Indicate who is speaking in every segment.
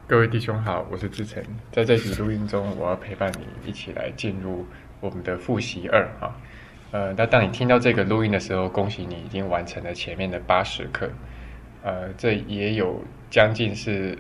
Speaker 1: 各位弟兄好，我是志成。在这集录音中，我要陪伴你一起来进入我们的复习2啊。那当你听到这个录音的时候，恭喜你已经完成了前面的80课。这也有将近是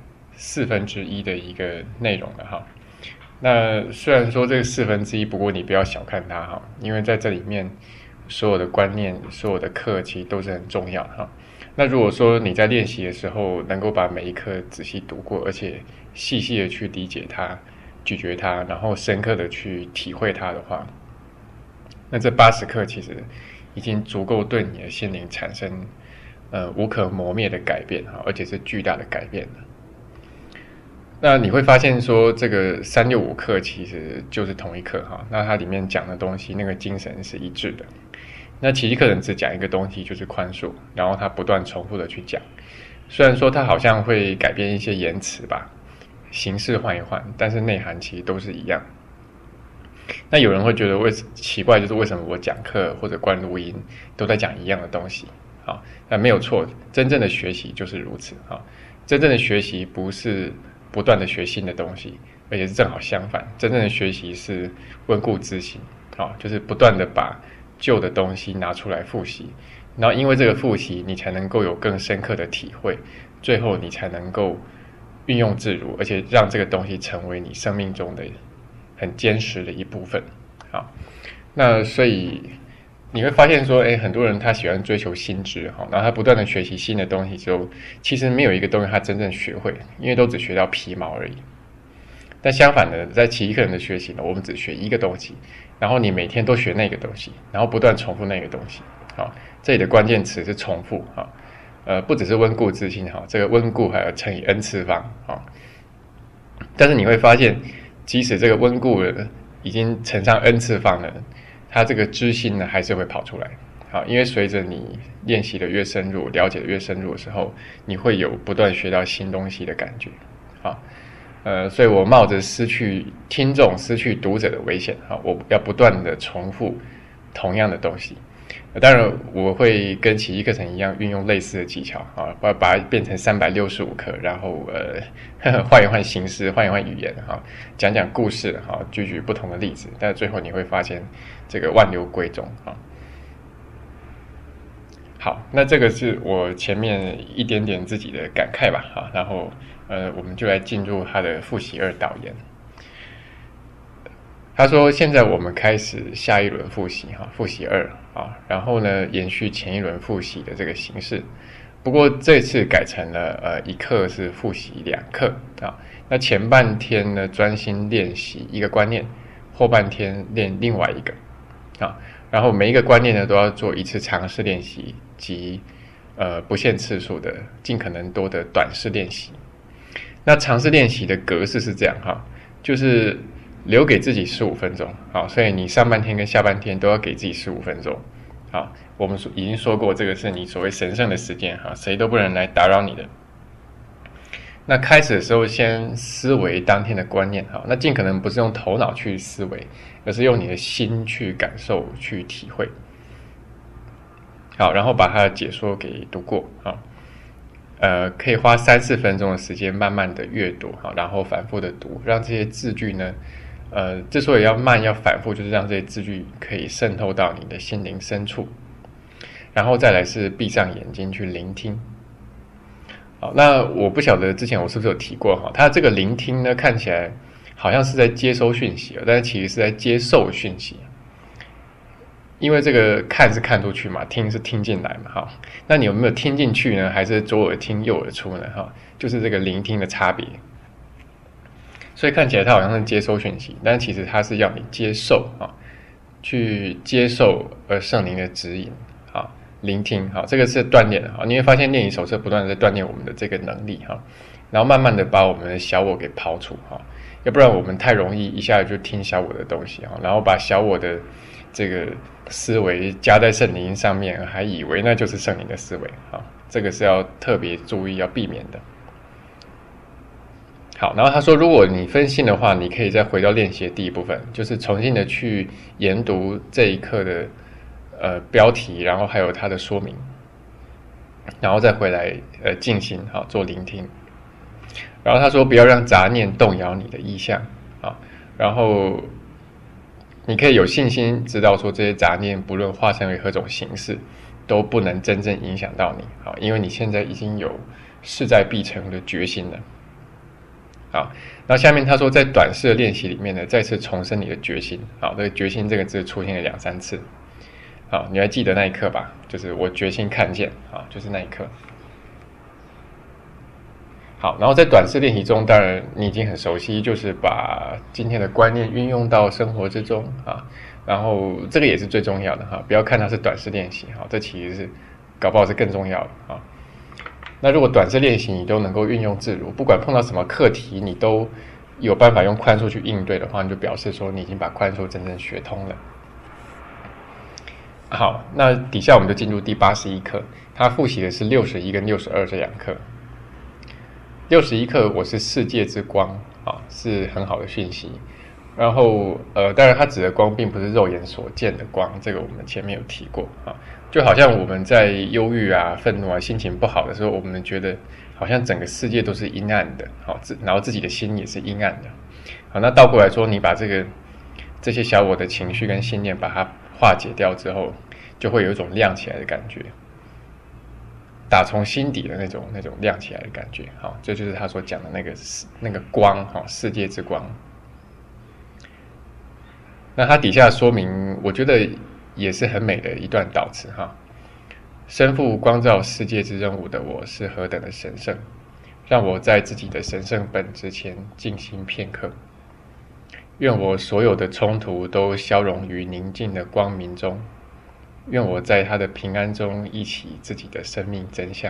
Speaker 1: 1/4的一个内容了哈。那虽然说这个1/4，不过你不要小看它哈，因为在这里面所有的观念、所有的课其实都是很重要哈。那如果说你在练习的时候能够把每一课仔细读过，而且细细的去理解它、咀嚼它，然后深刻的去体会它的话，那这80课其实已经足够对你的心灵产生无可磨灭的改变哈，而且是巨大的改变了。那你会发现说，这个365课其实就是同一课哈，那它里面讲的东西那个精神是一致的。那奇迹课程只讲一个东西，就是宽恕，然后他不断重复的去讲。虽然说他好像会改变一些言辞吧，形式换一换，但是内涵其实都是一样。那有人会觉得奇怪，就是为什么我讲课或者关录音都在讲一样的东西？好，那没有错，真正的学习就是如此啊。真正的学习不是不断的学新的东西，而且是正好相反，真正的学习是温故知新，就是不断的把旧的东西拿出来复习，然后因为这个复习，你才能够有更深刻的体会，最后你才能够运用自如，而且让这个东西成为你生命中的很坚实的一部分。好，那所以你会发现说，很多人他喜欢追求新知，然后他不断的学习新的东西之后，其实没有一个东西他真正学会，因为都只学到皮毛而已。但相反的，在奇迹课程的学习呢，我们只学一个东西，然后你每天都学那个东西，然后不断重复那个东西。好，这里的关键词是重复哈，不只是温故知新哈，这个温故还要乘以 n 次方哈。但是你会发现，即使这个温故已经乘上 n 次方了，它这个知新呢还是会跑出来。好，因为随着你练习的越深入，了解的越深入的时候，你会有不断学到新东西的感觉。好。所以我冒着失去听众、失去读者的危险，我要不断的重复同样的东西。当然，我会跟奇迹课程一样，运用类似的技巧把它变成365课，然后换一换形式，换一换语言讲讲故事举不同的例子，但最后你会发现这个万流归宗好，那这个是我前面一点点自己的感慨吧然后我们就来进入他的复习2导言。他说现在我们开始下一轮复习复习2然后呢延续前一轮复习的这个形式，不过这次改成了一课是复习2课那前半天呢专心练习一个观念，后半天练另外一个然后每一个观念呢都要做一次尝试练习及不限次数的尽可能多的短式练习。那尝试练习的格式是这样就是留给自己15分钟所以你上半天跟下半天都要给自己15分钟我们已经说过，这个是你所谓神圣的时间谁都不能来打扰你的。那开始的时候先思维当天的观念那尽可能不是用头脑去思维，而是用你的心去感受去体会好，然后把它的解说给读过可以花3-4分钟的时间慢慢的阅读然后反复的读，让这些字句呢之所以要慢要反复，就是让这些字句可以渗透到你的心灵深处。然后再来是闭上眼睛去聆听。好，那我不晓得之前我是不是有提过它这个聆听呢看起来好像是在接收讯息但是其实是在接受讯息。因为这个看是看出去嘛，听是听进来嘛那你有没有听进去呢？还是左耳听右耳出呢就是这个聆听的差别。所以看起来它好像是接收讯息，但其实它是要你接受去接受圣灵的指引聆听这个是锻炼的你会发现练习手册不断的在锻炼我们的这个能力然后慢慢的把我们的小我给刨除要不然我们太容易一下就听小我的东西然后把小我的这个思维加在圣灵上面，还以为那就是圣灵的思维这个是要特别注意要避免的。好，然后他说如果你分心的话，你可以再回到练习的第一部分，就是重新的去研读这一课的标题，然后还有它的说明，然后再回来静心做聆听。 然后他说不要让杂念动摇你的意向啊，然后你可以有信心知道说这些杂念不论化成为何种形式，都不能真正影响到你啊，因为你现在已经有势在必成的决心了。好，然后下面他说在短视的练习里面呢，再次重申你的决心。好，这个决心这个字出现了2-3次。好，你还记得那一刻吧？就是我决心看见啊，就是那一刻。好，然后在短视练习中，当然你已经很熟悉，就是把今天的观念运用到生活之中啊。然后这个也是最重要的哈，不要看它是短视练习哈，这其实是搞不好是更重要的啊。那如果短视练习你都能够运用自如，不管碰到什么课题，你都有办法用宽恕去应对的话，你就表示说你已经把宽恕真正学通了。好，那底下我们就进入第81课，他复习的是61跟62这2课。61课我是世界之光啊，是很好的讯息。然后当然它指的光并不是肉眼所见的光，这个我们前面有提过啊。就好像我们在忧郁啊、愤怒啊、心情不好的时候，我们觉得好像整个世界都是阴暗的，好，然后自己的心也是阴暗的。好，那倒过来说，你把这些小我的情绪跟信念把它化解掉之后，就会有一种亮起来的感觉，打从心底的那种亮起来的感觉。好，这就是他所讲的那个光，哈，世界之光。那他底下说明，我觉得也是很美的一段祷词哈。身负光照世界之任务的我是何等的神圣，让我在自己的神圣本质前静心片刻。愿我所有的冲突都消融于宁静的光明中，愿我在他的平安中忆起自己的生命真相。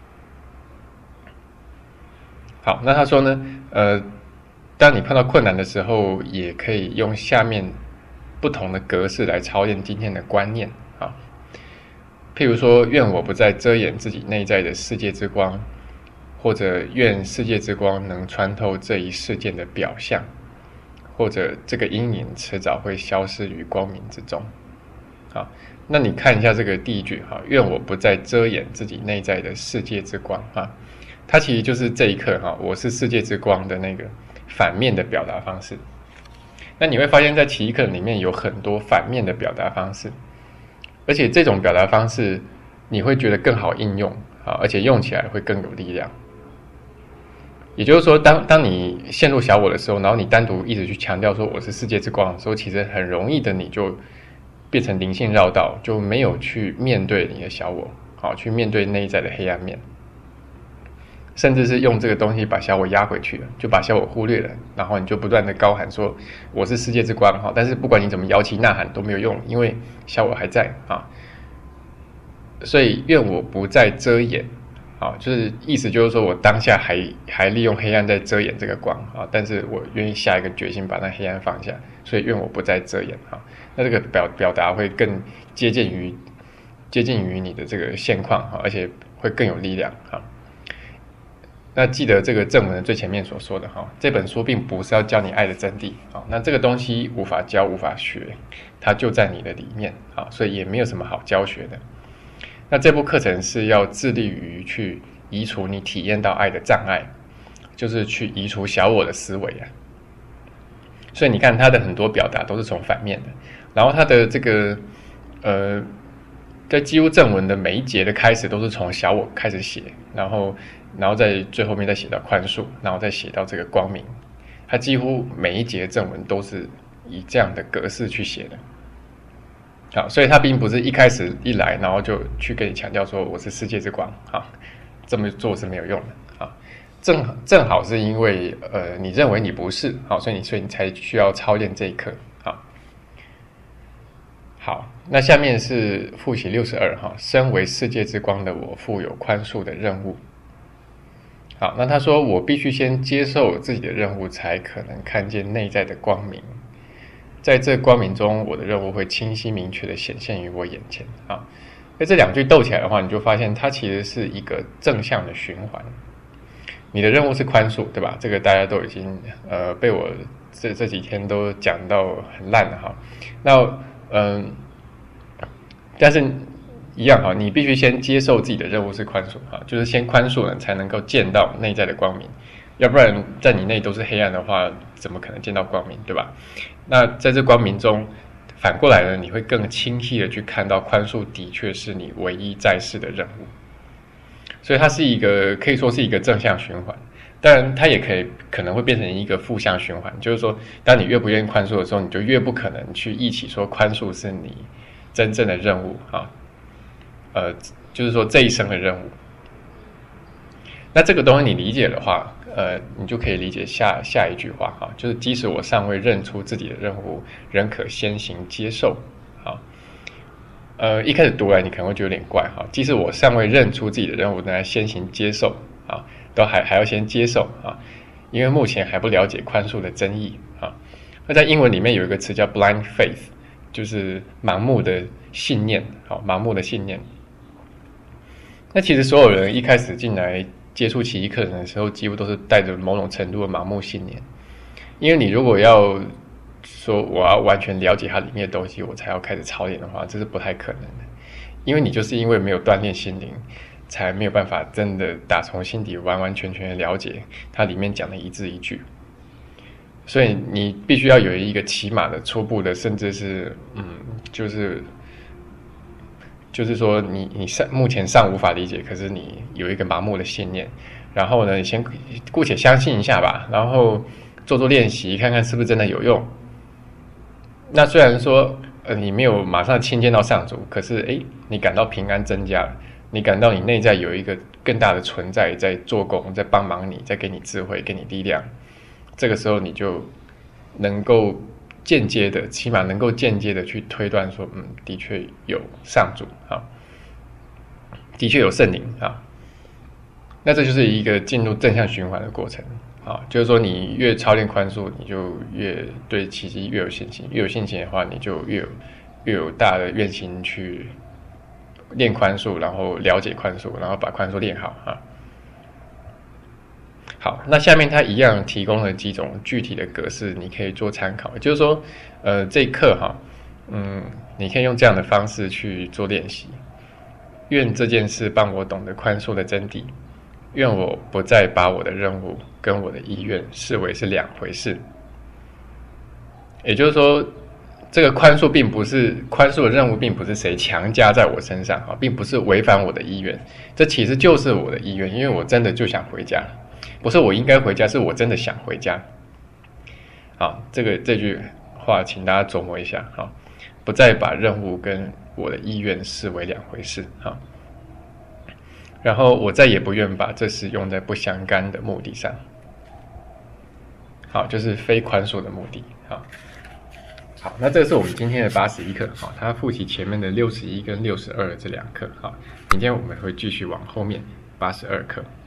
Speaker 1: 好，那他说呢，当你碰到困难的时候，也可以用下面不同的格式来操练今天的观念啊。譬如说，愿我不再遮掩自己内在的世界之光，或者愿世界之光能穿透这一事件的表象，或者这个阴影迟早会消失于光明之中。好，那你看一下这个第一句哈，愿我不再遮掩自己内在的世界之光哈，它其实就是这一刻哈，我是世界之光的那个反面的表达方式。那你会发现在奇异课里面有很多反面的表达方式，而且这种表达方式你会觉得更好应用啊，而且用起来会更有力量。也就是说，当你陷入小我的时候，然后你单独一直去强调说我是世界之光的时候，其实很容易的你就变成灵性绕道，就没有去面对你的小我，好，去面对内在的黑暗面，甚至是用这个东西把小我压回去了，就把小我忽略了，然后你就不断的高喊说我是世界之光哈，但是不管你怎么摇旗呐喊都没有用，因为小我还在啊。所以愿我不再遮掩啊，就是意思就是说我当下还利用黑暗在遮掩这个光啊，但是我愿意下一个决心把那黑暗放下，所以愿我不再遮掩啊。那这个表达会更接近于你的这个现况啊，而且会更有力量啊。那记得这个正文的最前面所说的哈，这本书并不是要教你爱的真谛啊，那这个东西无法教无法学，它就在你的里面啊，所以也没有什么好教学的。那这部课程是要致力于去移除你体验到爱的障碍，就是去移除小我的思维啊。所以你看它的很多表达都是从反面的，然后它的这个在几乎正文的每一节的开始都是从小我开始写，然后在最后面再写到宽恕，然后再写到这个光明，它几乎每一节正文都是以这样的格式去写的。好，所以它并不是一开始一来然后就去跟你强调说我是世界之光，好，这么做是没有用的啊。正好是因为你认为你不是，好，所以你才需要操练这一课。好，那下面是复习62哈，身为世界之光的我负有宽恕的任务。好，那他说我必须先接受自己的任务，才可能看见内在的光明。在这光明中，我的任务会清晰明确的显现于我眼前啊。那这两句斗起来的话，你就发现它其实是一个正向的循环。你的任务是宽恕，对吧？这个大家都已经被我这几天都讲到很烂了哈。那但是一样哈，你必须先接受自己的任务是宽恕哈，就是先宽恕了，才能够见到内在的光明。 要不然在你内都是黑暗的话，怎么可能见到光明，对吧？那在这光明中，反过来呢，你会更清晰的去看到宽恕的确是你唯一在世的任务。所以它是一个可以说是一个正向循环，但它也可能会变成一个负向循环，就是说，当你越不愿意宽恕的时候，你就越不可能去忆起说宽恕是你真正的任务啊，就是说这一生的任务。那这个东西你理解的话，你就可以理解下一句话哈，就是即使我尚未认出自己的任务，仍可先行接受。好，一开始读来你可能会觉得有点怪哈，即使我尚未认出自己的任务，那先行接受啊，都还要先接受啊，因为目前还不了解宽恕的真意啊。那在英文里面有一个词叫 blind faith， 就是盲目的信念，好，盲目的信念。那其实所有人一开始进来接触奇异课程的时候，几乎都是带着某种程度的盲目信念，因为你如果要说我要完全了解它里面的东西，我才要开始操练的话，这是不太可能的，因为你就是因为没有锻炼心灵，才没有办法真的打从心底完完全全的了解它里面讲的一字一句，所以你必须要有一个起码的初步的，甚至是就是说你目前尚无法理解，可是你有一个盲目的信念，然后呢，你先姑且相信一下吧，然后做练习，看看是不是真的有用。那虽然说你没有马上亲近到上主，可是你感到平安增加了，你感到你内在有一个更大的存在在做工，在帮忙你，在给你智慧，给你力量。这个时候你就能够间接的，起码能够间接的去推断说，的确有上主啊，的确有圣灵啊。那这就是一个进入正向循环的过程啊，就是说你越操练宽恕，你就越对奇迹越有信心，越有信心的话，你就越有大的愿心去练宽恕，然后了解宽恕，然后把宽恕练好啊。好，那下面它一样提供了几种具体的格式，你可以做参考。就是说，这一课哈，你可以用这样的方式去做练习。愿这件事帮我懂得宽恕的真谛。愿我不再把我的任务跟我的意愿视为是两回事。也就是说，这个宽恕的任务，并不是谁强加在我身上啊，并不是违反我的意愿，这其实就是我的意愿，因为我真的就想回家。不是我应该回家，是我真的想回家。好，这句话请大家琢磨一下。好，不再把任务跟我的意愿视为两回事。好，然后我再也不愿把这事用在不相干的目的上。好，就是非宽恕的目的。好，那这是我们今天的81课。好，它复习前面的61跟62这2课。好，明天我们会继续往后面82课。